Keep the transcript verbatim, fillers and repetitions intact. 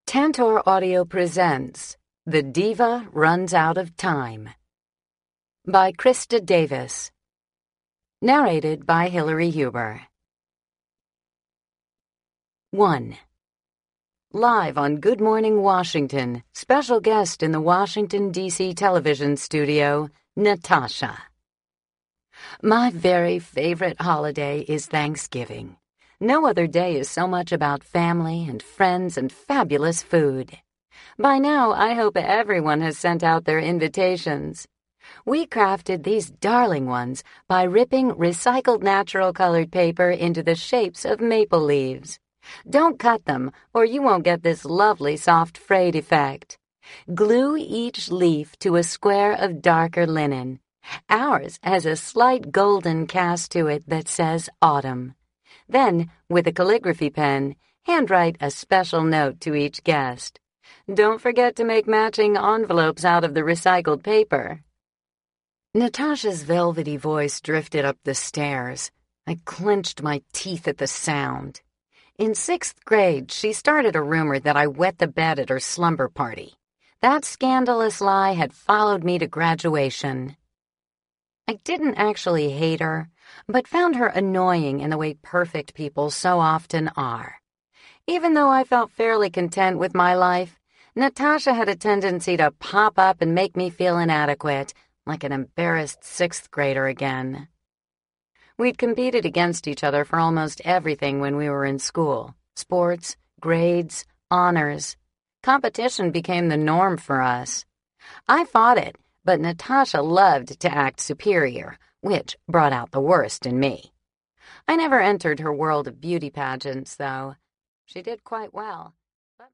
Tantor Audio presents The Diva Runs Out of Time by Krista Davis. Narrated by Hillary Huber. one. Live on Good Morning Washington, special guest in the Washington, D C television studio, Natasha. My very favorite holiday is Thanksgiving. No other day is so much about family and friends and fabulous food. By now, I hope everyone has sent out their invitations. We crafted these darling ones by ripping recycled natural colored paper into the shapes of maple leaves. Don't cut them, or you won't get this lovely soft frayed effect. Glue each leaf to a square of darker linen. Ours has a slight golden cast to it that says autumn. Then, with a calligraphy pen, handwrite a special note to each guest. Don't forget to make matching envelopes out of the recycled paper. Natasha's velvety voice drifted up the stairs. I clenched my teeth at the sound. In sixth grade, she started a rumor that I wet the bed at her slumber party. That scandalous lie had followed me to graduation. I didn't actually hate her, but found her annoying in the way perfect people so often are. Even though I felt fairly content with my life, Natasha had a tendency to pop up and make me feel inadequate, like an embarrassed sixth grader again. We'd competed against each other for almost everything when we were in school. Sports, grades, honors. Competition became the norm for us. I fought it, but Natasha loved to act superior, which brought out the worst in me. I never entered her world of beauty pageants, though. She did quite well.